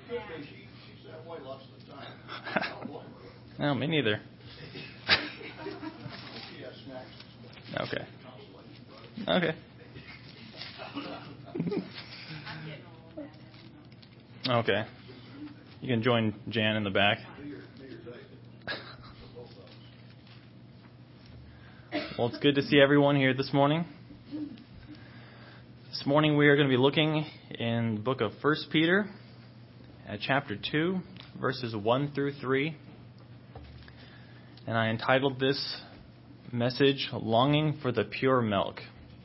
She's that way lots of the time. I don't blame her. No, me neither. She has snacks. Okay. Okay. Okay. You can join Jan in the back. Well, it's good to see everyone here this morning. This morning we are going to be looking in the book of 1 Peter at chapter 2, verses 1 through 3. And I entitled this message, Longing for the Pure Milk.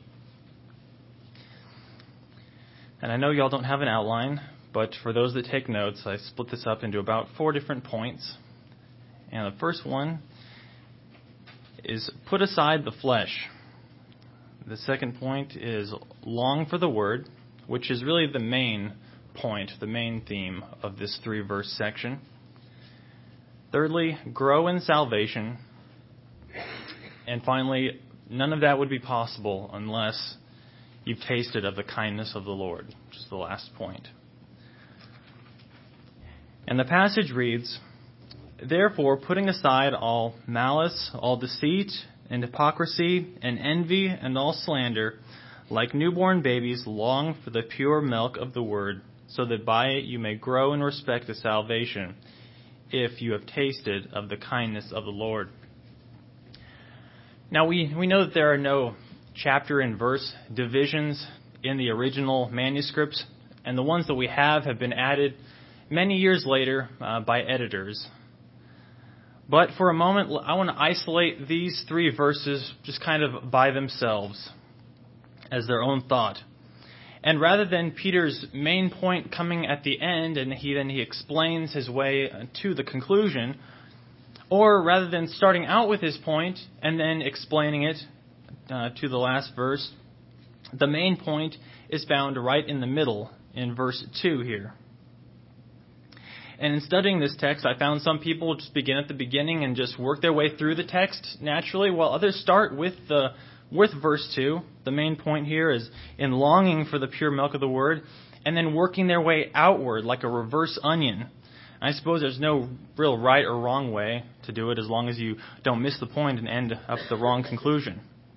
And I know y'all don't have an outline, but for those that take notes, I split this up into about 4 different points. And the first one is put aside the flesh. The second point is long for the word, which is really the main point, the main theme of this 3-verse section. Thirdly, grow in salvation. And finally, none of that would be possible unless you've tasted of the kindness of the Lord, which is the last point. And the passage reads, Therefore, putting aside all malice, all deceit, and hypocrisy, and envy, and all slander, like newborn babies, long for the pure milk of the word, so that by it you may grow in respect to salvation, if you have tasted of the kindness of the Lord. Now, we know that there are no chapter and verse divisions in the original manuscripts, and the ones that we have been added many years later by editors. But for a moment, I want to isolate these 3 verses just kind of by themselves as their own thought. And rather than Peter's main point coming at the end and he explains his way to the conclusion, or rather than starting out with his point and then explaining it to the last verse, the main point is found right in the middle in verse 2 here. And in studying this text, I found some people just begin at the beginning and just work their way through the text naturally, while others start with verse 2. The main point here is in longing for the pure milk of the word, and then working their way outward like a reverse onion. I suppose there's no real right or wrong way to do it as long as you don't miss the point and end up at the wrong conclusion.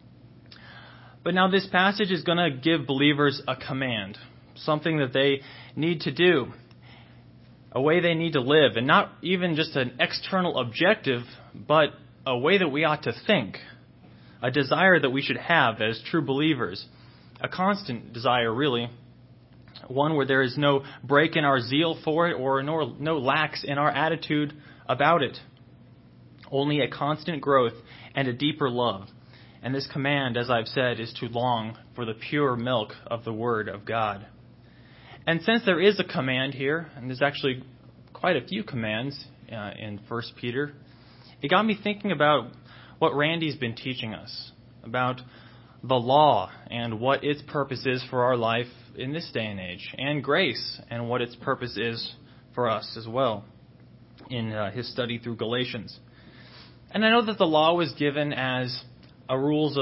But now this passage is going to give believers a command, something that they need to do, a way they need to live, and not even just an external objective, but a way that we ought to think, a desire that we should have as true believers, a constant desire, really, one where there is no break in our zeal for it or no lax in our attitude about it, only a constant growth and a deeper love. And this command, as I've said, is to long for the pure milk of the Word of God. And since there is a command here, and there's actually quite a few commands in 1 Peter, it got me thinking about what Randy's been teaching us, about the law and what its purpose is for our life in this day and age, and grace and what its purpose is for us as well in his study through Galatians. And I know that the law was given as rules,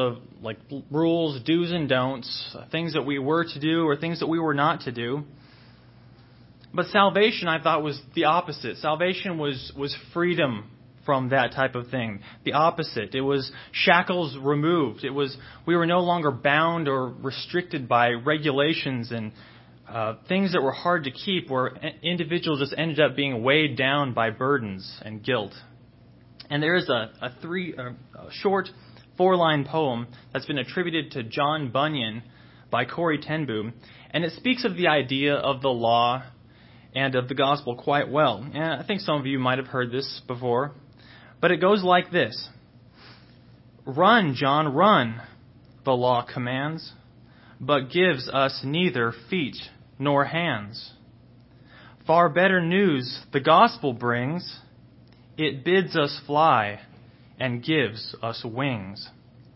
do's and don'ts, things that we were to do or things that we were not to do. But salvation, I thought, was the opposite. Salvation was freedom from that type of thing. The opposite. It was shackles removed. We were no longer bound or restricted by regulations and things that were hard to keep, where individuals just ended up being weighed down by burdens and guilt. And there is a short 4-line poem that's been attributed to John Bunyan by Corrie ten Boom, and it speaks of the idea of the law and of the gospel quite well. And I think some of you might have heard this before, but it goes like this. Run, John, run, the law commands, but gives us neither feet nor hands. Far better news the gospel brings. It bids us fly and gives us wings.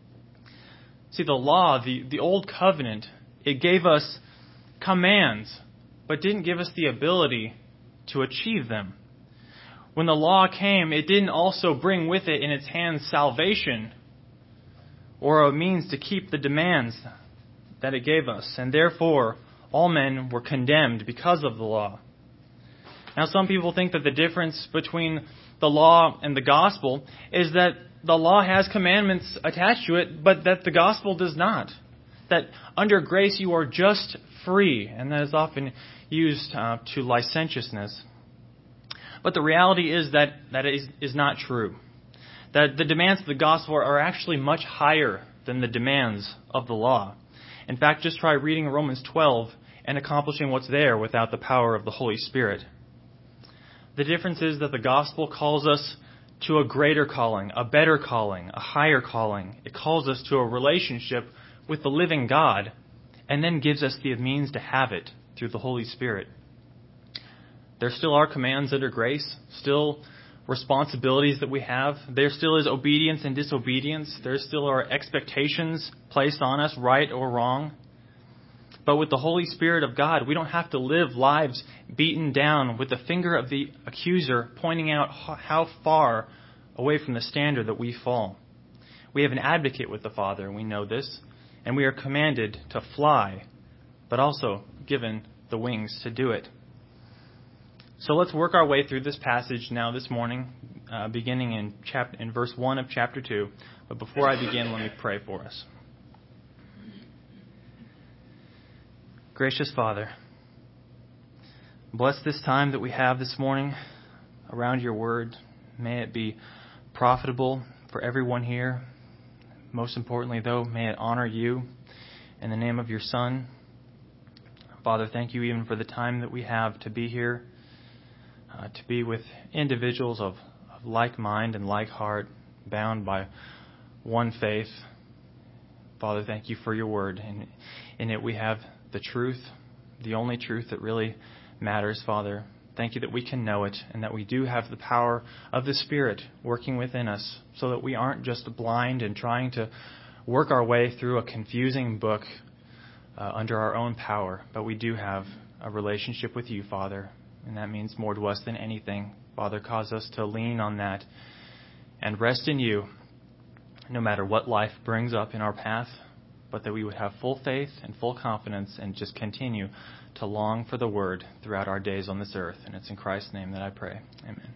See, the law, the old covenant, it gave us commands, but didn't give us the ability to achieve them. When the law came, it didn't also bring with it in its hands salvation or a means to keep the demands that it gave us. And therefore, all men were condemned because of the law. Now, some people think that the difference between the law and the gospel is that the law has commandments attached to it, but that the gospel does not. That under grace you are just free, and that is often used to licentiousness. But the reality is that is not true. That the demands of the gospel are actually much higher than the demands of the law. In fact, just try reading Romans 12 and accomplishing what's there without the power of the Holy Spirit. The difference is that the gospel calls us to a greater calling, a better calling, a higher calling. It calls us to a relationship with the living God, and then gives us the means to have it through the Holy Spirit. There still are commands under grace, still responsibilities that we have. There still is obedience and disobedience. There still are expectations placed on us, right or wrong. But with the Holy Spirit of God, we don't have to live lives beaten down with the finger of the accuser pointing out how far away from the standard that we fall. We have an advocate with the Father, and we know this, and we are commanded to fly, but also given the wings to do it. So let's work our way through this passage now this morning, beginning in verse 1 of chapter 2. But before I begin, let me pray for us. Gracious Father, bless this time that we have this morning around your word. May it be profitable for everyone here. Most importantly, though, may it honor you in the name of your Son. Father, thank you even for the time that we have to be here, to be with individuals of like mind and like heart, bound by one faith. Father, thank you for your word. And in it we have the truth, the only truth that really matters, Father. Thank you that we can know it and that we do have the power of the Spirit working within us so that we aren't just blind and trying to work our way through a confusing book under our own power, but we do have a relationship with you, Father, and that means more to us than anything. Father, cause us to lean on that and rest in you no matter what life brings up in our path, but that we would have full faith and full confidence and just continue to long for the word throughout our days on this earth. And it's in Christ's name that I pray. Amen.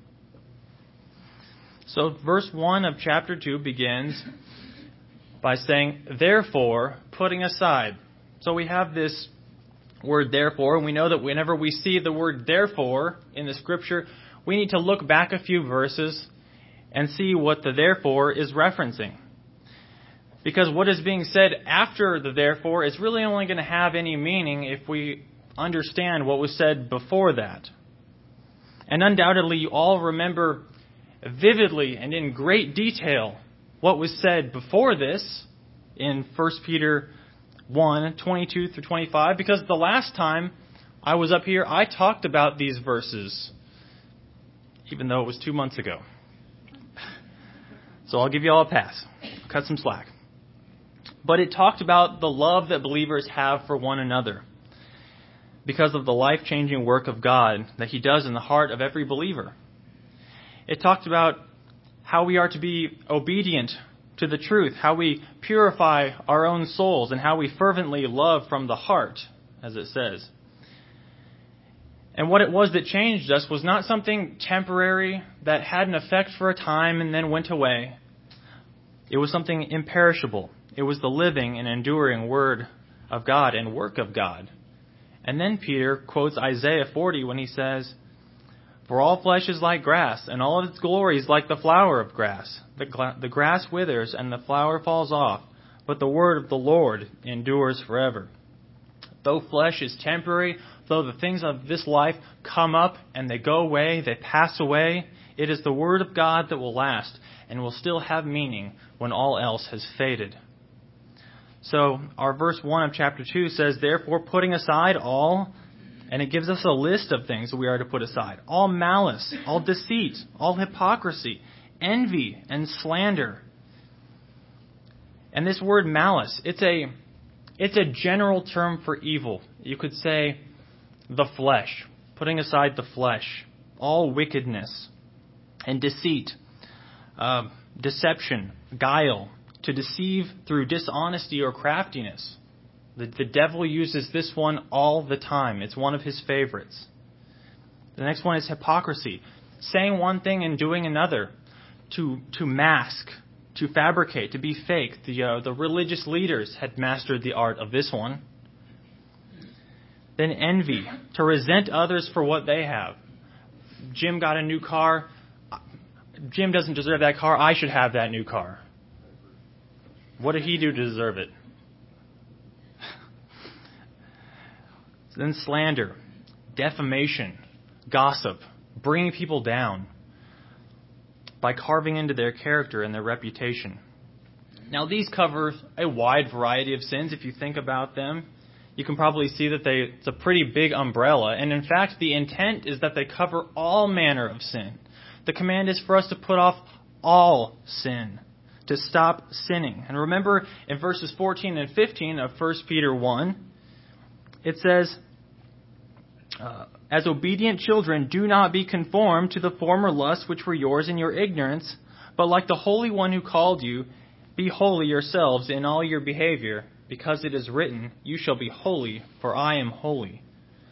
So verse 1 of chapter 2 begins by saying, therefore, putting aside. So we have this word therefore, and we know that whenever we see the word therefore in the scripture, we need to look back a few verses and see what the therefore is referencing. Because what is being said after the therefore is really only going to have any meaning if we understand what was said before that. And undoubtedly you all remember vividly and in great detail what was said before this in 1 Peter 1, 22 through 25, because the last time I was up here, I talked about these verses, even though it was 2 months ago. So I'll give you all a pass. Cut some slack. But it talked about the love that believers have for one another because of the life-changing work of God that He does in the heart of every believer. It talked about how we are to be obedient to the truth, how we purify our own souls, and how we fervently love from the heart, as it says. And what it was that changed us was not something temporary that had an effect for a time and then went away. It was something imperishable. It was the living and enduring Word of God and work of God. And then Peter quotes Isaiah 40 when he says, for all flesh is like grass, and all of its glory is like the flower of grass. The grass withers and the flower falls off, but the word of the Lord endures forever. Though flesh is temporary, though the things of this life come up and they go away, they pass away, it is the Word of God that will last and will still have meaning when all else has faded. So our verse 1 of chapter 2 says, therefore, putting aside all, and it gives us a list of things that we are to put aside. All malice, all deceit, all hypocrisy, envy, and slander. And this word malice, it's a general term for evil. You could say the flesh, putting aside the flesh, all wickedness and deceit, deception, guile, to deceive through dishonesty or craftiness. The devil uses this one all the time. It's one of his favorites. The next one is hypocrisy. Saying one thing and doing another. To mask, to fabricate, to be fake. The religious leaders had mastered the art of this one. Then envy, to resent others for what they have. Jim got a new car. Jim doesn't deserve that car. I should have that new car. What did he do to deserve it? Then slander, defamation, gossip, bringing people down by carving into their character and their reputation. Now, these cover a wide variety of sins. If you think about them, you can probably see that it's a pretty big umbrella. And in fact, the intent is that they cover all manner of sin. The command is for us to put off all sin, to stop sinning. And remember in verses 14 and 15 of 1 Peter 1, it says, as obedient children, do not be conformed to the former lusts which were yours in your ignorance, but like the Holy One who called you, be holy yourselves in all your behavior, because it is written, you shall be holy, for I am holy.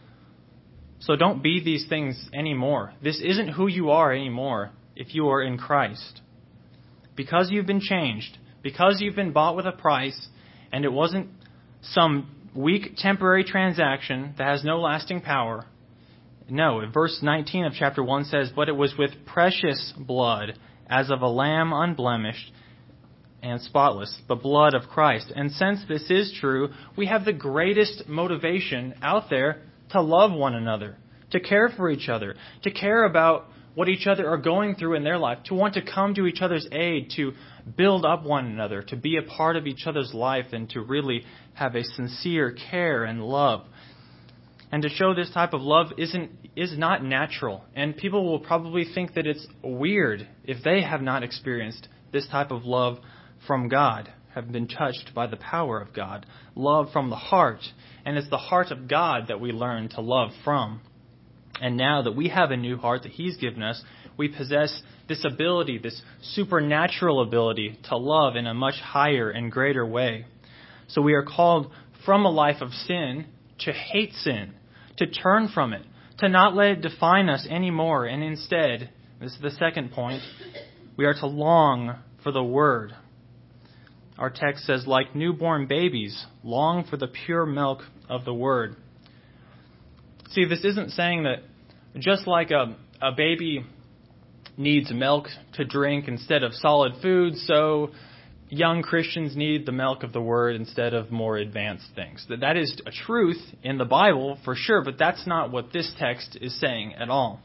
So don't be these things anymore. This isn't who you are anymore if you are in Christ. Because you've been changed, because you've been bought with a price, and it wasn't some weak temporary transaction that has no lasting power. No, verse 19 of chapter 1 says, but it was with precious blood, as of a lamb unblemished and spotless, the blood of Christ. And since this is true, we have the greatest motivation out there to love one another, to care for each other, to care about what each other are going through in their life, to want to come to each other's aid, to build up one another, to be a part of each other's life, and to really have a sincere care and love. And to show this type of love is not natural. And people will probably think that it's weird if they have not experienced this type of love from God, have been touched by the power of God. Love from the heart. And it's the heart of God that we learn to love from. And now that we have a new heart that He's given us, we possess this ability, this supernatural ability to love in a much higher and greater way. So we are called from a life of sin to hate sin, to turn from it, to not let it define us anymore. And instead, this is the second point, we are to long for the Word. Our text says, like newborn babies, long for the pure milk of the Word. See, this isn't saying that just like a baby needs milk to drink instead of solid food, so young Christians need the milk of the Word instead of more advanced things. That is a truth in the Bible for sure, but that's not what this text is saying at all.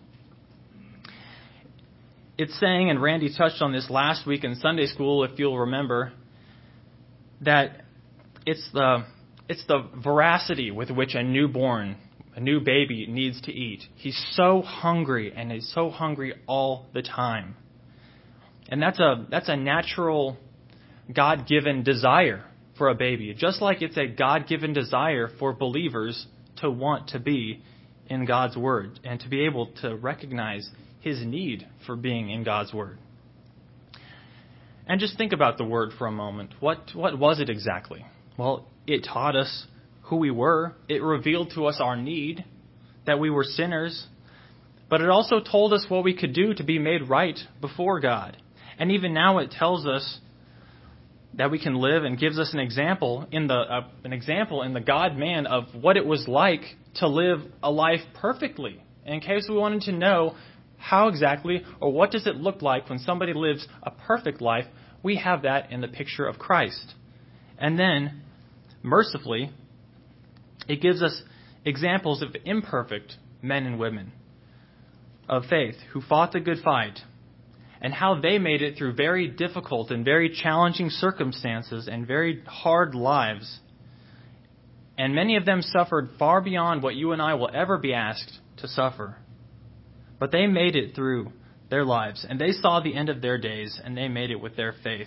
It's saying, and Randy touched on this last week in Sunday school, if you'll remember, that it's the veracity with which a new baby needs to eat. He's so hungry, and he's so hungry all the time. And that's a natural God-given desire for a baby, just like it's a God-given desire for believers to want to be in God's Word and to be able to recognize His need for being in God's Word. And just think about the Word for a moment. What was it exactly? Well, it taught us who we were. It revealed to us our need, that we were sinners. But it also told us what we could do to be made right before God. And even now it tells us that we can live and gives us an example in the God-man of what it was like to live a life perfectly. In case we wanted to know how exactly or what does it look like when somebody lives a perfect life, we have that in the picture of Christ. And then, mercifully, it gives us examples of imperfect men and women of faith who fought the good fight and how they made it through very difficult and very challenging circumstances and very hard lives. And many of them suffered far beyond what you and I will ever be asked to suffer. But they made it through their lives, and they saw the end of their days, and they made it with their faith.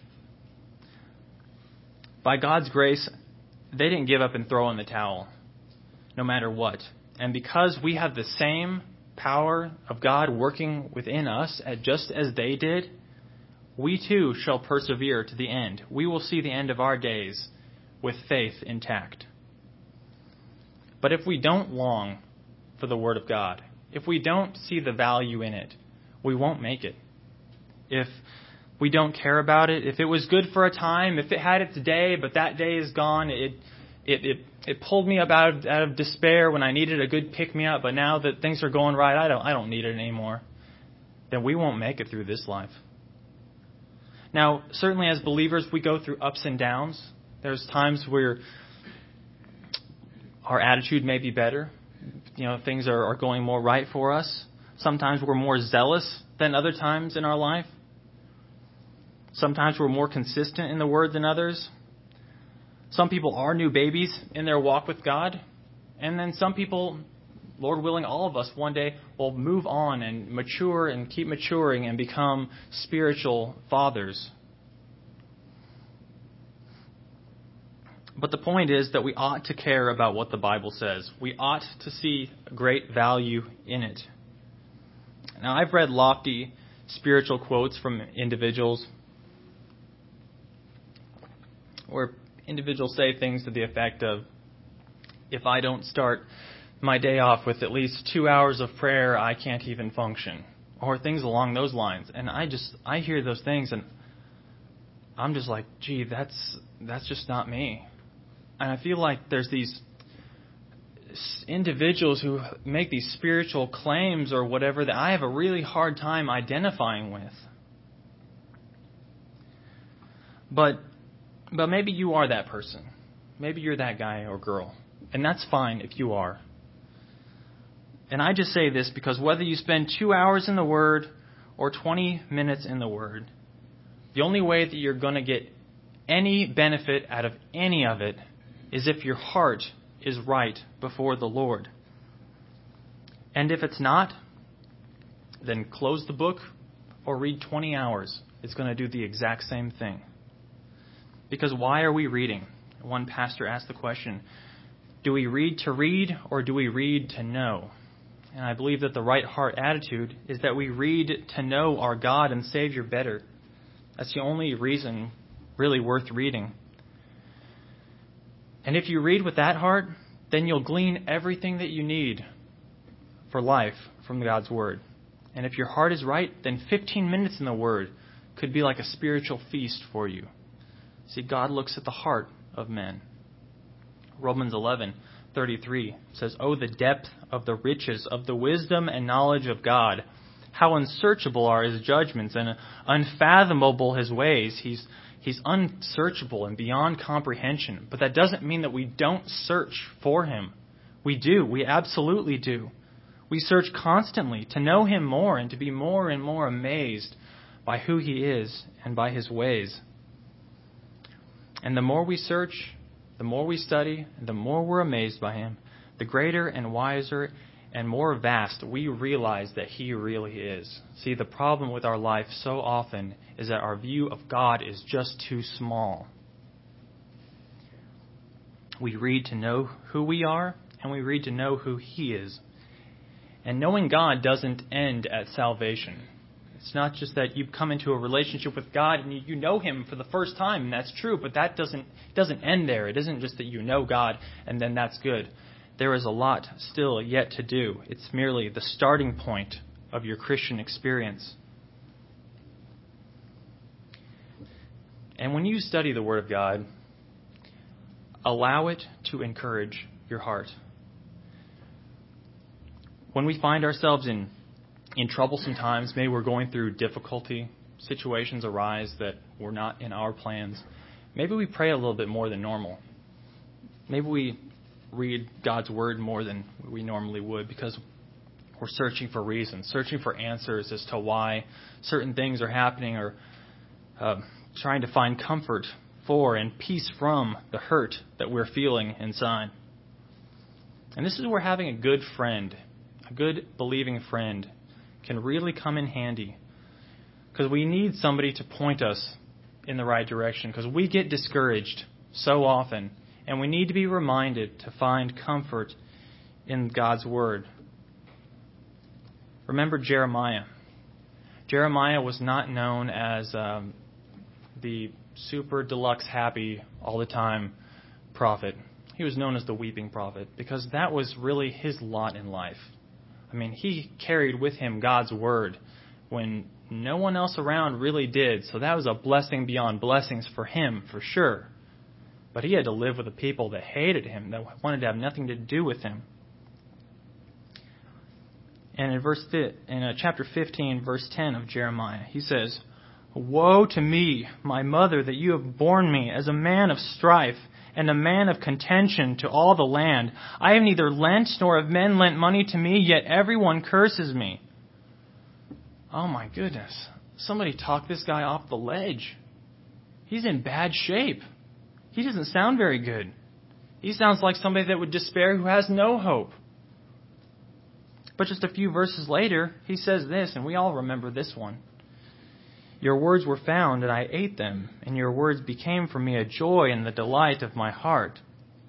By God's grace, they didn't give up and throw in the towel, no matter what. And because we have the same power of God working within us, just as they did, we too shall persevere to the end. We will see the end of our days with faith intact. But if we don't long for the Word of God, if we don't see the value in it, we won't make it. If we don't care about it, if it was good for a time, if it had its day, but that day is gone, it pulled me up out of despair when I needed a good pick-me-up, but now that things are going right, I don't need it anymore, then we won't make it through this life. Now, certainly as believers, we go through ups and downs. There's times where our attitude may be better. Things are going more right for us. Sometimes we're more zealous than other times in our life. Sometimes we're more consistent in the Word than others. Some people are new babies in their walk with God. And then some people, Lord willing, all of us one day will move on and mature and keep maturing and become spiritual fathers. But the point is that we ought to care about what the Bible says. We ought to see great value in it. Now, I've read lofty spiritual quotes from individuals where individuals say things to the effect of, if I don't start my day off with at least 2 hours of prayer, I can't even function. Or things along those lines. And I hear those things and I'm just like, gee, that's just not me. And I feel like there's these individuals who make these spiritual claims or whatever that I have a really hard time identifying with. But maybe you are that person. Maybe you're that guy or girl. And that's fine if you are. And I just say this because whether you spend 2 hours in the Word or 20 minutes in the Word, the only way that you're going to get any benefit out of any of it is if your heart is right before the Lord. And if it's not, then close the book or read 20 hours. It's going to do the exact same thing. Because why are we reading? One pastor asked the question, do we read to read or do we read to know? And I believe that the right heart attitude is that we read to know our God and Savior better. That's the only reason really worth reading. And if you read with that heart, then you'll glean everything that you need for life from God's Word. And if your heart is right, then 15 minutes in the Word could be like a spiritual feast for you. See, God looks at the heart of men. Romans 11:33 says, "Oh, the depth of the riches of the wisdom and knowledge of God! How unsearchable are His judgments and unfathomable His ways." He's unsearchable and beyond comprehension. But that doesn't mean that we don't search for Him. We do. We absolutely do. We search constantly to know Him more and to be more and more amazed by who He is and by His ways. And the more we search, the more we study, the more we're amazed by Him, the greater and wiser and more vast we realize that He really is. See, the problem with our life so often is that our view of God is just too small. We read to know who we are, and we read to know who He is. And knowing God doesn't end at salvation. It's not just that you come into a relationship with God and you know Him for the first time, and that's true, but that doesn't end there. It isn't just that you know God and then that's good. There is a lot still yet to do. It's merely the starting point of your Christian experience. And when you study the Word of God, allow it to encourage your heart. When we find ourselves in troublesome times, maybe we're going through difficulty, situations arise that were not in our plans, maybe we pray a little bit more than normal. Maybe we read God's Word more than we normally would because we're searching for reasons, searching for answers as to why certain things are happening, or trying to find comfort for and peace from the hurt that we're feeling inside. And this is where having a good friend, a good believing friend, can really come in handy, because we need somebody to point us in the right direction, because we get discouraged so often, and we need to be reminded to find comfort in God's Word. Remember Jeremiah. Jeremiah was not known as the super deluxe happy all the time prophet. He was known as the weeping prophet because that was really his lot in life. I mean, he carried with him God's word when no one else around really did. So that was a blessing beyond blessings for him, for sure. But he had to live with a people that hated him, that wanted to have nothing to do with him. And in chapter 15, verse 10 of Jeremiah, he says, "Woe to me, my mother, that you have borne me as a man of strife and a man of contention to all the land. I have neither lent nor have men lent money to me, yet everyone curses me." Oh my goodness. Somebody talk this guy off the ledge. He's in bad shape. He doesn't sound very good. He sounds like somebody that would despair who has no hope. But just a few verses later, he says this, and we all remember this one. "Your words were found, and I ate them, and your words became for me a joy and the delight of my heart."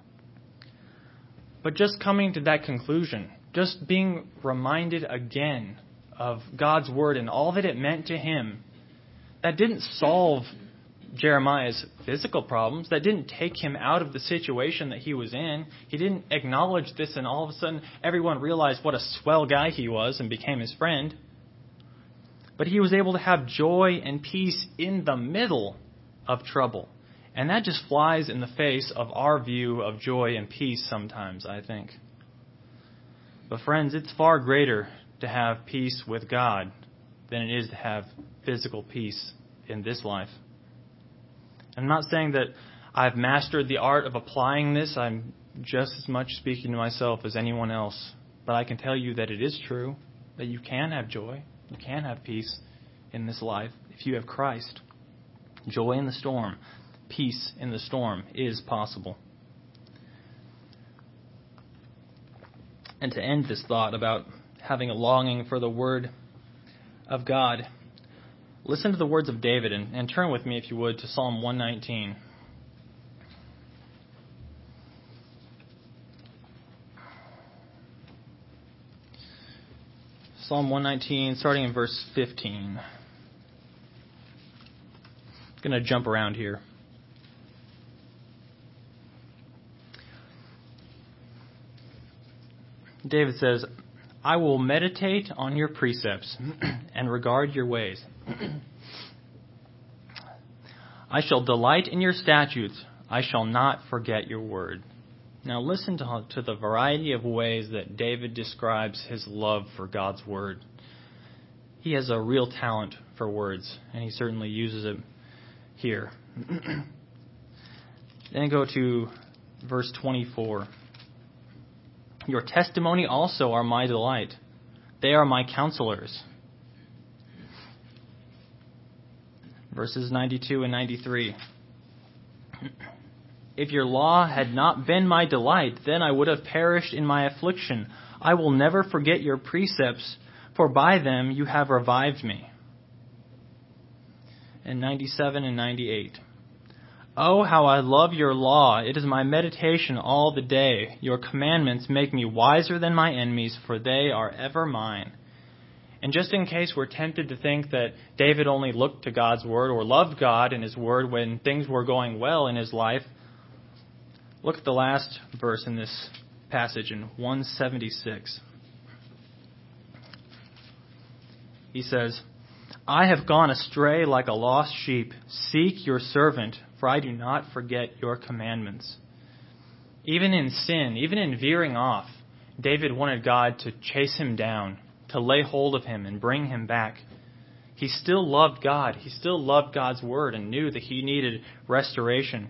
But just coming to that conclusion, just being reminded again of God's word and all that it meant to him, that didn't solve Jeremiah's physical problems. That didn't take him out of the situation that he was in. He didn't acknowledge this and all of a sudden everyone realized what a swell guy he was and became his friend. But he was able to have joy and peace in the middle of trouble. And that just flies in the face of our view of joy and peace sometimes, I think. But friends, it's far greater to have peace with God than it is to have physical peace in this life. I'm not saying that I've mastered the art of applying this. I'm just as much speaking to myself as anyone else. But I can tell you that it is true, that you can have joy, you can have peace in this life if you have Christ. Joy in the storm, peace in the storm is possible. And to end this thought about having a longing for the Word of God, listen to the words of David and turn with me, if you would, to Psalm 119. Psalm 119, starting in verse 15. I'm going to jump around here. David says, "I will meditate on your precepts and regard your ways. I shall delight in your statutes. I shall not forget your word." Now listen to the variety of ways that David describes his love for God's word. He has a real talent for words, and he certainly uses it here. Then go to verse 24. "Your testimony also are my delight. They are my counselors." Verses 92 and 93. "If your law had not been my delight, then I would have perished in my affliction. I will never forget your precepts, for by them you have revived me." And 97 and 98. "Oh, how I love your law. It is my meditation all the day. Your commandments make me wiser than my enemies, for they are ever mine." And just in case we're tempted to think that David only looked to God's word or loved God and his word when things were going well in his life, look at the last verse in this passage in 176. He says, "I have gone astray like a lost sheep. Seek your servant, for I do not forget your commandments." Even in sin, even in veering off, David wanted God to chase him down, to lay hold of him and bring him back. He still loved God. He still loved God's word and knew that he needed restoration.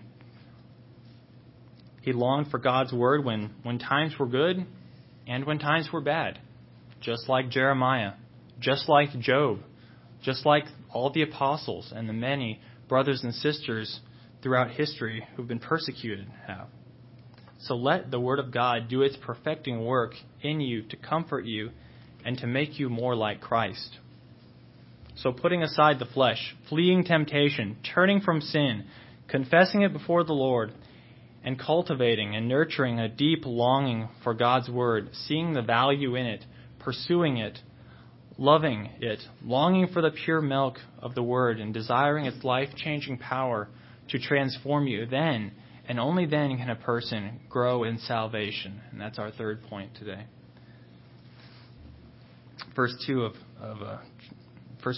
He longed for God's word when times were good and when times were bad, just like Jeremiah, just like Job, just like all the apostles and the many brothers and sisters throughout history who've been persecuted have. So let the word of God do its perfecting work in you to comfort you and to make you more like Christ. So putting aside the flesh, fleeing temptation, turning from sin, confessing it before the Lord, and cultivating and nurturing a deep longing for God's word, seeing the value in it, pursuing it, loving it, longing for the pure milk of the word, and desiring its life-changing power to transform you, then and only then can a person grow in salvation. And that's our third point today. verse 2 of 1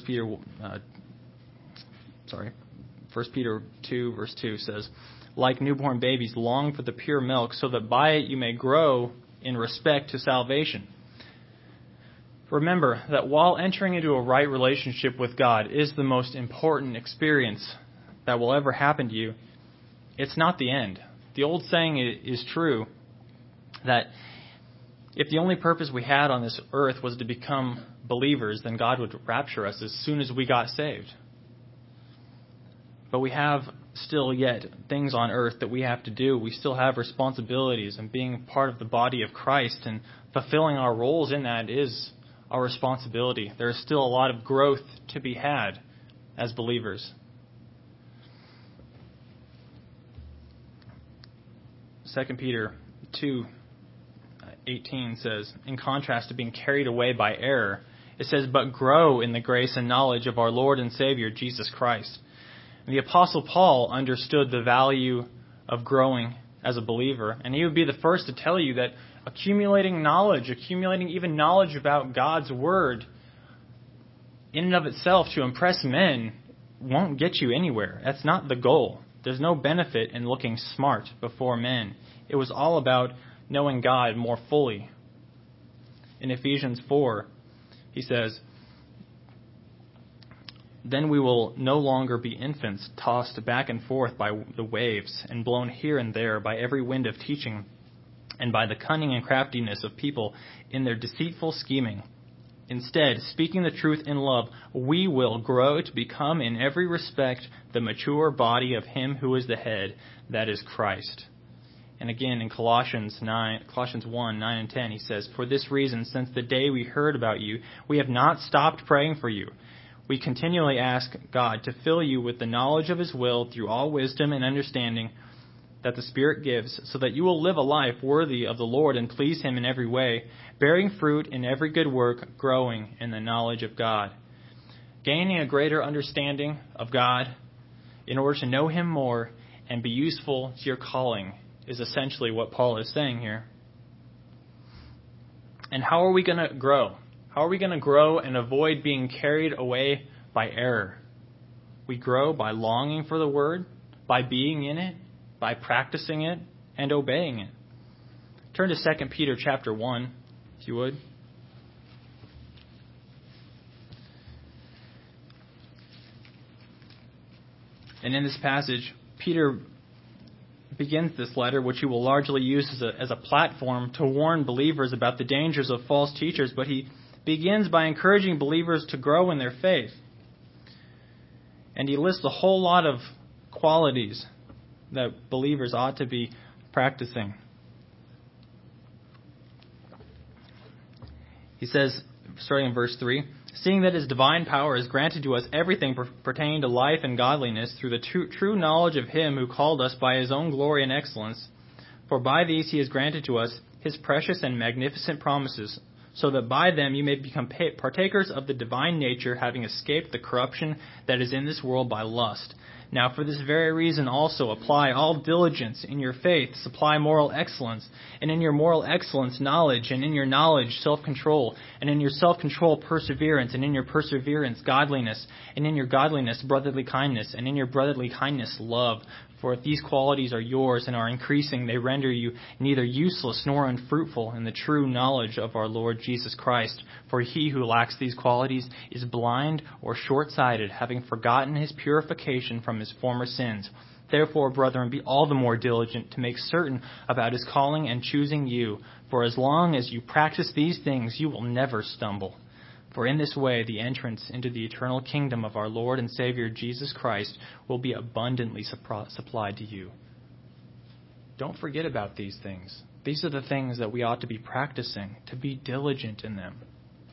Peter 2, verse 2 says, like newborn babies, long for the pure milk, so that by it you may grow in respect to salvation. Remember that while entering into a right relationship with God is the most important experience that will ever happen to you, it's not the end. The old saying is true that if the only purpose we had on this earth was to become believers, then God would rapture us as soon as we got saved. But we have still yet things on earth that we have to do. We still have responsibilities, and being part of the body of Christ and fulfilling our roles in that is our responsibility. There is still a lot of growth to be had as believers. 2 Peter 2:18 says, in contrast to being carried away by error, it says, but grow in the grace and knowledge of our Lord and Savior, Jesus Christ. And the Apostle Paul understood the value of growing as a believer, and he would be the first to tell you that accumulating even knowledge about God's Word in and of itself to impress men won't get you anywhere. That's not the goal. There's no benefit in looking smart before men. It was all about knowing God more fully. In Ephesians 4, he says, then we will no longer be infants, tossed back and forth by the waves and blown here and there by every wind of teaching and by the cunning and craftiness of people in their deceitful scheming. Instead, speaking the truth in love, we will grow to become in every respect the mature body of Him who is the head, that is Christ. And again in Colossians 1, 9 and 10, he says, for this reason, since the day we heard about you, we have not stopped praying for you. We continually ask God to fill you with the knowledge of His will through all wisdom and understanding that the Spirit gives, so that you will live a life worthy of the Lord and please Him in every way, bearing fruit in every good work, growing in the knowledge of God. Gaining a greater understanding of God in order to know Him more and be useful to your calling is essentially what Paul is saying here. And how are we going to grow? How are we going to grow and avoid being carried away by error? We grow by longing for the Word, by being in it, by practicing it, and obeying it. Turn to 2 Peter chapter 1, if you would. And in this passage, Peter begins this letter, which he will largely use as a platform to warn believers about the dangers of false teachers, but he begins by encouraging believers to grow in their faith. And he lists a whole lot of qualities that believers ought to be practicing. He says, starting in verse 3, seeing that His divine power has granted to us everything pertaining to life and godliness through the true knowledge of Him who called us by His own glory and excellence, for by these He has granted to us His precious and magnificent promises, so that by them you may become partakers of the divine nature, having escaped the corruption that is in this world by lust. Now for this very reason also apply all diligence in your faith, supply moral excellence, and in your moral excellence knowledge, and in your knowledge self-control, and in your self-control perseverance, and in your perseverance godliness, and in your godliness brotherly kindness, and in your brotherly kindness love. For if these qualities are yours and are increasing, they render you neither useless nor unfruitful in the true knowledge of our Lord Jesus Christ. For he who lacks these qualities is blind or short-sighted, having forgotten his purification from his former sins. Therefore, brethren, be all the more diligent to make certain about His calling and choosing you. For as long as you practice these things, you will never stumble. For in this way, the entrance into the eternal kingdom of our Lord and Savior Jesus Christ will be abundantly supplied to you. Don't forget about these things. These are the things that we ought to be practicing, to be diligent in them.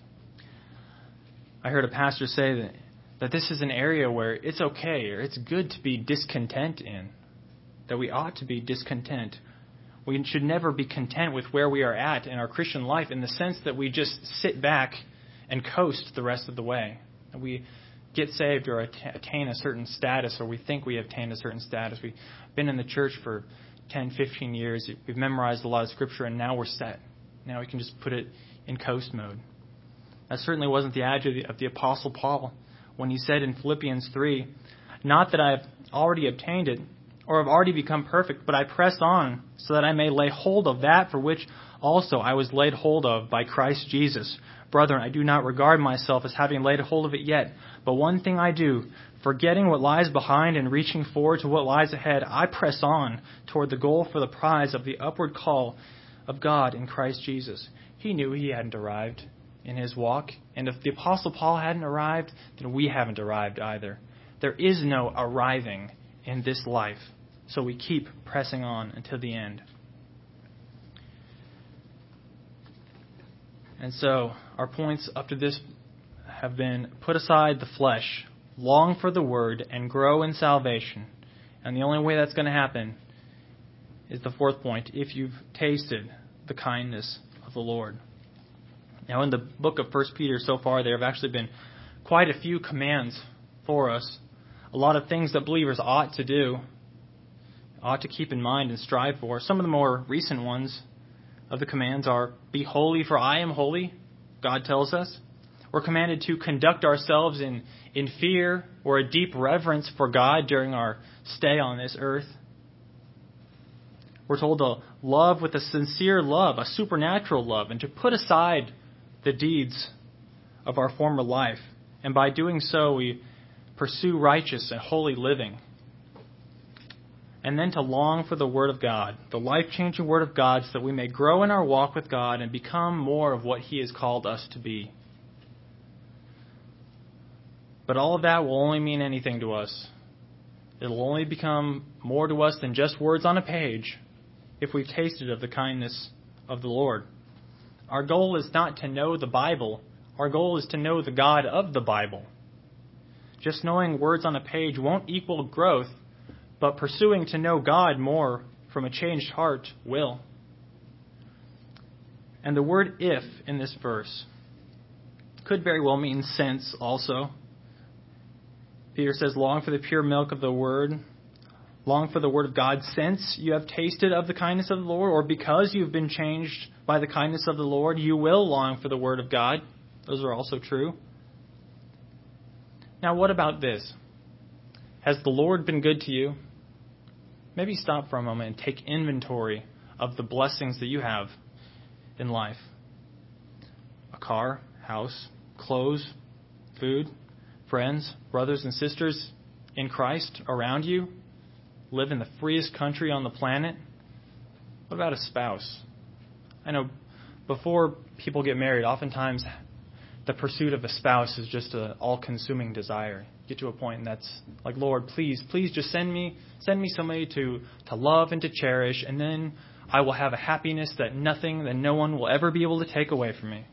I heard a pastor say that this is an area where it's okay or it's good to be discontent in, that we ought to be discontent. We should never be content with where we are at in our Christian life in the sense that we just sit back and coast the rest of the way. We get saved or attain a certain status, or we think we have attained a certain status. We've been in the church for 10, 15 years. We've memorized a lot of Scripture, and now we're set. Now we can just put it in coast mode. That certainly wasn't the attitude of the Apostle Paul when he said in Philippians 3, "Not that I have already obtained it or have already become perfect, but I press on so that I may lay hold of that for which also I was laid hold of by Christ Jesus. Brethren, I do not regard myself as having laid hold of it yet, but one thing I do, forgetting what lies behind and reaching forward to what lies ahead, I press on toward the goal for the prize of the upward call of God in Christ Jesus." He knew he hadn't arrived in his walk, and if the Apostle Paul hadn't arrived, then we haven't arrived either. There is no arriving in this life, so we keep pressing on until the end. And so, our points up to this have been: put aside the flesh, long for the word, and grow in salvation. And the only way that's going to happen is the fourth point: if you've tasted the kindness of the Lord. Now, in the book of 1 Peter so far, there have actually been quite a few commands for us. A lot of things that believers ought to do, ought to keep in mind and strive for. Some of the more recent ones of the commands are, "Be holy, for I am holy," God tells us. We're commanded to conduct ourselves in fear or a deep reverence for God during our stay on this earth. We're told to love with a sincere love, a supernatural love, and to put aside the deeds of our former life. And by doing so, we pursue righteous and holy living. And then to long for the Word of God, the life-changing Word of God, so that we may grow in our walk with God and become more of what He has called us to be. But all of that will only mean anything to us. It'll only become more to us than just words on a page if we've tasted of the kindness of the Lord. Our goal is not to know the Bible. Our goal is to know the God of the Bible. Just knowing words on a page won't equal growth, but pursuing to know God more from a changed heart will. And the word "if" in this verse could very well mean since also. Peter says, "Long for the pure milk of the word." Long for the word of God since you have tasted of the kindness of the Lord, or because you've been changed by the kindness of the Lord, you will long for the word of God. Those are also true. Now, what about this? Has the Lord been good to you? Maybe stop for a moment and take inventory of the blessings that you have in life. A car, house, clothes, food, friends, brothers and sisters in Christ around you. Live in the freest country on the planet. What about a spouse? I know before people get married, oftentimes the pursuit of a spouse is just an all-consuming desire. You get to a point and that's like, "Lord, please just send me somebody to love and to cherish, and then I will have a happiness that no one will ever be able to take away from me."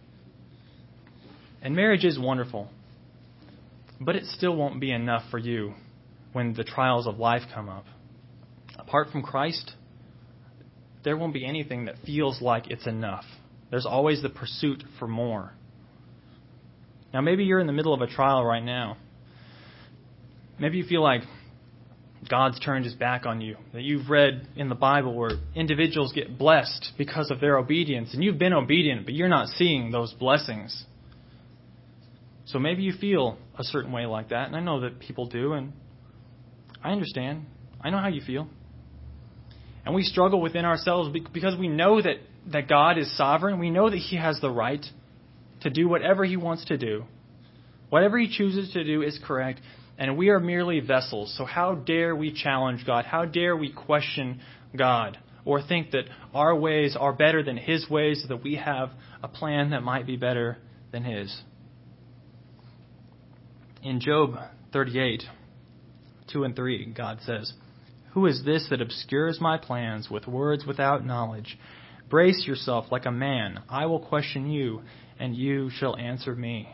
And marriage is wonderful, but it still won't be enough for you when the trials of life come up. Apart from Christ, there won't be anything that feels like it's enough. There's always the pursuit for more. Now, maybe you're in the middle of a trial right now. Maybe you feel like God's turned His back on you, that you've read in the Bible where individuals get blessed because of their obedience, and you've been obedient, but you're not seeing those blessings. So maybe you feel a certain way like that, and I know that people do, and I understand. I know how you feel. And we struggle within ourselves because we know that God is sovereign. We know that He has the right to do whatever He wants to do. Whatever He chooses to do is correct. And we are merely vessels. So how dare we challenge God? How dare we question God? Or think that our ways are better than His ways, so that we have a plan that might be better than His. In Job 38, 2 and 3, God says, "Who is this that obscures my plans with words without knowledge? Brace yourself like a man. I will question you, and you shall answer me."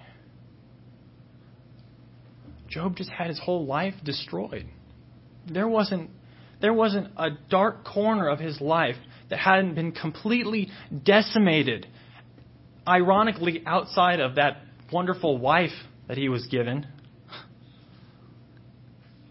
Job just had his whole life destroyed. There wasn't a dark corner of his life that hadn't been completely decimated. Ironically, outside of that wonderful wife that he was given.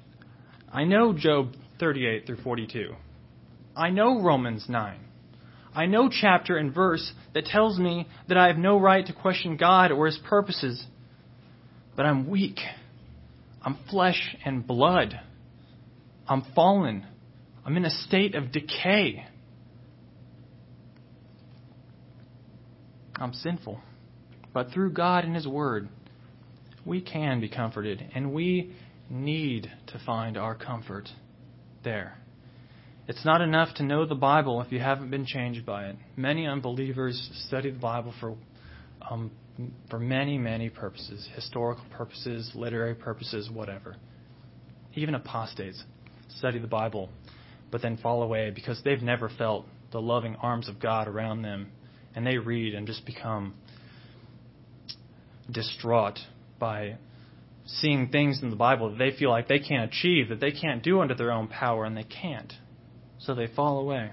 I know Job 38 through 42. I know Romans 9. I know chapter and verse that tells me that I have no right to question God or His purposes. But I'm weak. I'm flesh and blood. I'm fallen. I'm in a state of decay. I'm sinful. But through God and His Word, we can be comforted, and we need to find our comfort there. It's not enough to know the Bible if you haven't been changed by it. Many unbelievers study the Bible for many, many purposes, historical purposes, literary purposes, whatever. Even apostates study the Bible, but then fall away because they've never felt the loving arms of God around them, and they read and just become distraught by seeing things in the Bible that they feel like they can't achieve, that they can't do under their own power, and they can't. So they fall away.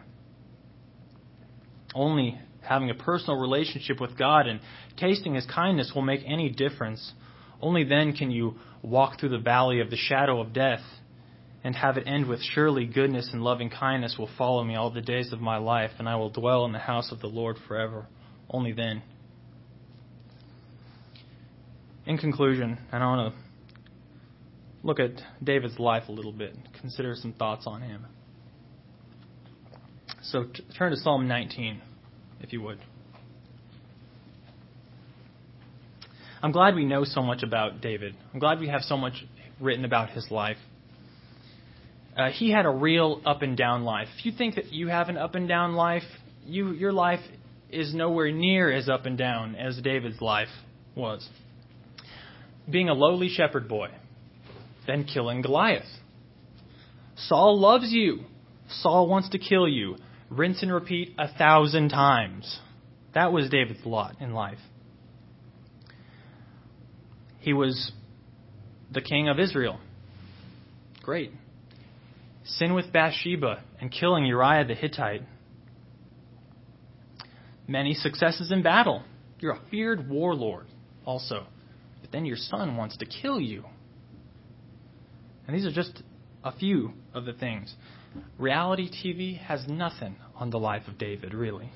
Only having a personal relationship with God and tasting His kindness will make any difference. Only then can you walk through the valley of the shadow of death and have it end with, surely goodness and loving kindness will follow me all the days of my life, and I will dwell in the house of the Lord forever. Only then. In conclusion, and I want to look at David's life a little bit, consider some thoughts on him. So turn to Psalm 19, if you would. I'm glad we know so much about David. I'm glad we have so much written about his life. He had a real up and down life. If you think that you have an up and down life, your life is nowhere near as up and down as David's life was. Being a lowly shepherd boy, then killing Goliath. Saul loves you. Saul wants to kill you. Rinse and repeat 1,000 times. That was David's lot in life. He was the king of Israel. Great. Sin with Bathsheba and killing Uriah the Hittite. Many successes in battle. You're a feared warlord also. But then your son wants to kill you. And these are just a few of the things. Reality TV has nothing on the life of David, really.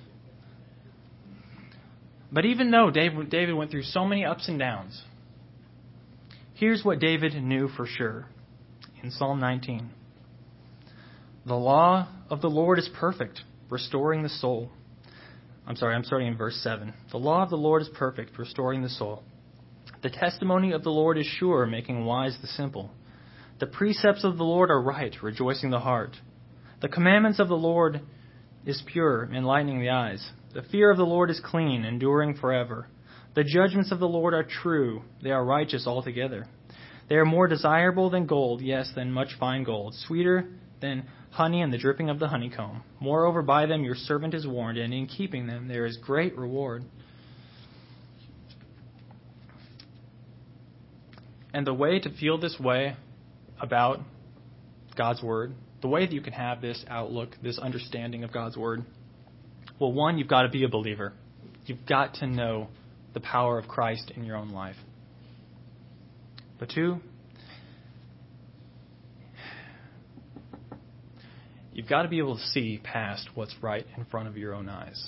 But even though David went through so many ups and downs, here's what David knew for sure in Psalm 19. The law of the Lord is perfect, restoring the soul. I'm starting in verse 7. The law of the Lord is perfect, restoring the soul. The testimony of the Lord is sure, making wise the simple. The precepts of the Lord are right, rejoicing the heart. The commandments of the Lord is pure, enlightening the eyes. The fear of the Lord is clean, enduring forever. The judgments of the Lord are true, they are righteous altogether. They are more desirable than gold, yes, than much fine gold, sweeter than honey and the dripping of the honeycomb. Moreover, by them your servant is warned, and in keeping them there is great reward. And the way to feel this way about God's Word, the way that you can have this outlook, this understanding of God's Word, well, one, you've got to be a believer. You've got to know the power of Christ in your own life. But two, you've got to be able to see past what's right in front of your own eyes.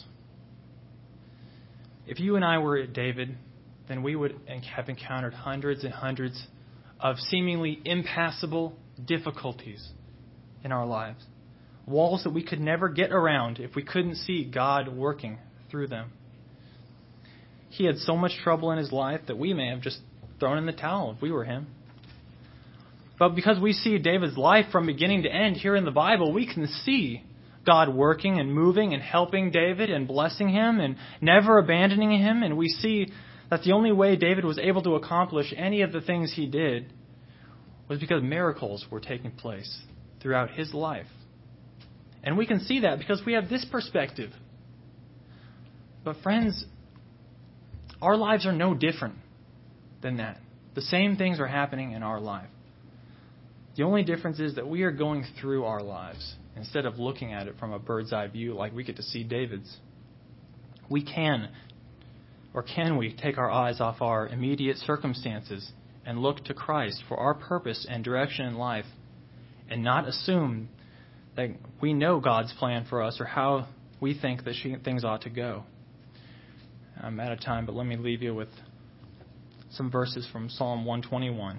If you and I were David, then we would have encountered hundreds and hundreds of seemingly impassable difficulties in our lives. Walls that we could never get around if we couldn't see God working through them. He had so much trouble in his life that we may have just thrown in the towel if we were him. But because we see David's life from beginning to end here in the Bible, we can see God working and moving and helping David and blessing him and never abandoning him. And we see that the only way David was able to accomplish any of the things he did was because miracles were taking place throughout his life. And we can see that because we have this perspective. But friends, our lives are no different than that. The same things are happening in our life. The only difference is that we are going through our lives instead of looking at it from a bird's eye view like we get to see David's. We can, or can we, take our eyes off our immediate circumstances and look to Christ for our purpose and direction in life and not assume that we know God's plan for us or how we think that things ought to go. I'm out of time, but let me leave you with some verses from Psalm 121.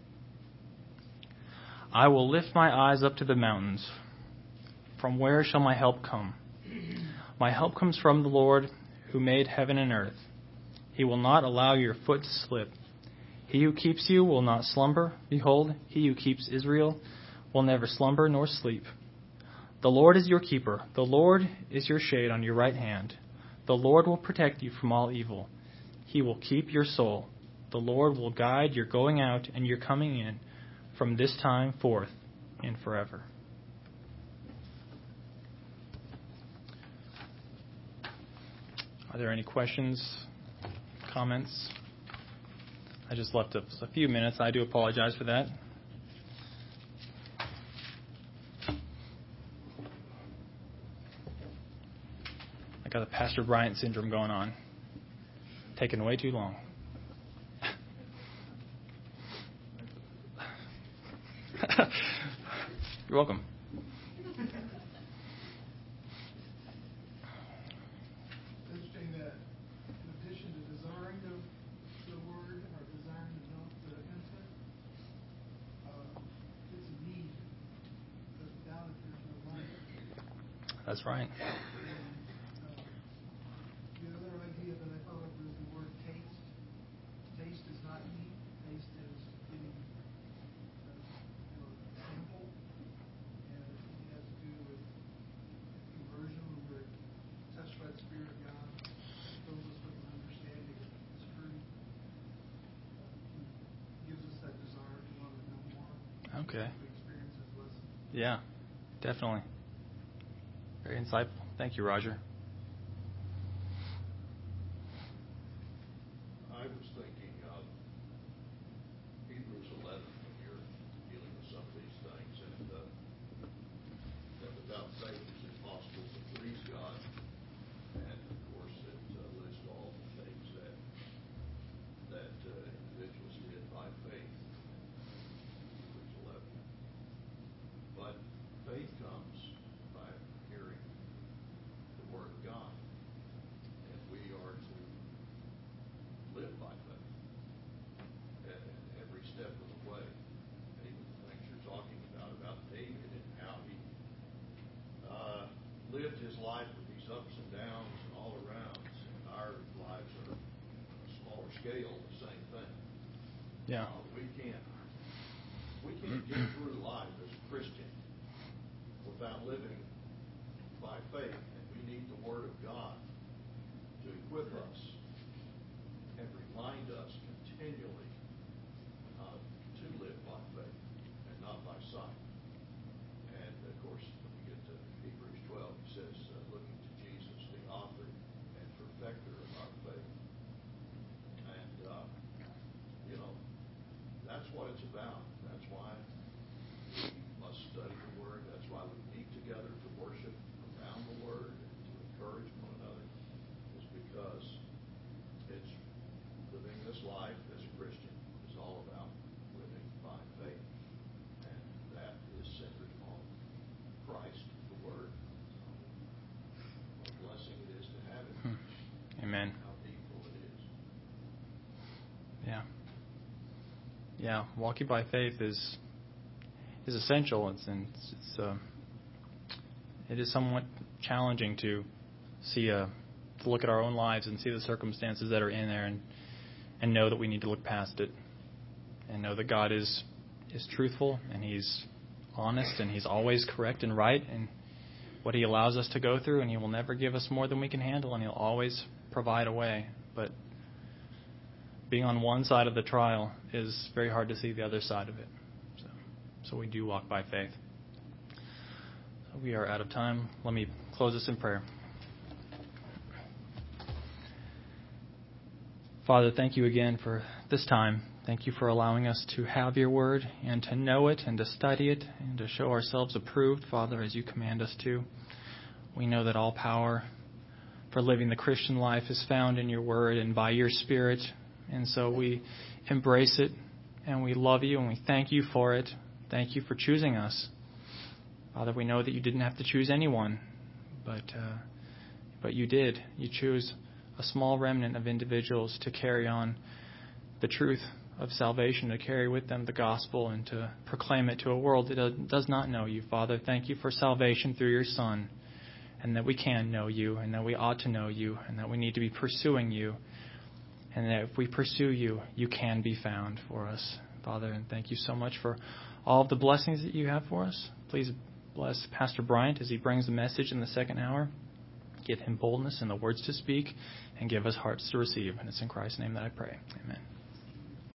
I will lift my eyes up to the mountains. From where shall my help come? My help comes from the Lord who made heaven and earth. He will not allow your foot to slip. He who keeps you will not slumber. Behold, he who keeps Israel will never slumber nor sleep. The Lord is your keeper. The Lord is your shade on your right hand. The Lord will protect you from all evil. He will keep your soul. The Lord will guide your going out and your coming in from this time forth and forever. Are there any questions, comments? I just left us a few minutes. I do apologize for that. I got the Pastor Bryant syndrome going on. Taking way too long. You're welcome. Interesting that in addition to desiring the word or desiring to know the infinite, it's a need. Because without it, there's no life. That's right. The other idea that I thought of was the word taste. Taste is not meat. Taste is getting sample, and it has to do with conversion, when we're touched by the Spirit of God, fills us with an understanding of His truth, gives us that desire to want to know more. Okay. To experience His lesson. Yeah, definitely. Very insightful. Thank you, Roger. I was thinking of Hebrews 11 when you're dealing with some of these things, and that without faith it's impossible to please God. And of course, it lists all the things that individuals did by faith. Hebrews 11. But faith comes by hearing the Word of God, and we are to live by faith at every step of the way. Even the things you're talking about David and how he lived his life with these ups and downs and all arounds, and our lives are on a smaller scale, the same thing. Yeah. We can't get through life as a Christian without living by faith, and we need the Word of God to equip us and remind us continually to live by faith and not by sight. And of course, when we get to Hebrews 12, he says, looking to Jesus, the author and perfecter of our faith. And, that's what it's about. That's why we must study the Word. That's why we meet together to worship around the Word and to encourage one another, is because it's living this life as a Christian is all about living by faith. And that is centered on Christ, the Word. What a blessing it is to have it. Amen. How needful it is. Yeah. Yeah. Walking by faith is essential. It is somewhat challenging to see to look at our own lives and see the circumstances that are in there and know that we need to look past it and know that God is truthful and He's honest and He's always correct and right in what He allows us to go through, and He will never give us more than we can handle, and He'll always provide a way. But being on one side of the trial is very hard to see the other side of it. So we do walk by faith. So we are out of time. Let me close this in prayer. Father, thank you again for this time. Thank you for allowing us to have your word and to know it and to study it and to show ourselves approved, Father, as you command us to. We know that all power for living the Christian life is found in your word and by your Spirit. And so we embrace it and we love you and we thank you for it. Thank you for choosing us. Father, we know that you didn't have to choose anyone, but But you did. You chose a small remnant of individuals to carry on the truth of salvation, to carry with them the gospel and to proclaim it to a world that does not know you. Father, thank you for salvation through your Son, and that we can know you, and that we ought to know you, and that we need to be pursuing you, and that if we pursue you, you can be found for us. Father, and thank you so much for all of the blessings that you have for us. Please bless Pastor Bryant as he brings the message in the second hour. Give him boldness and the words to speak, and give us hearts to receive. And it's in Christ's name that I pray. Amen.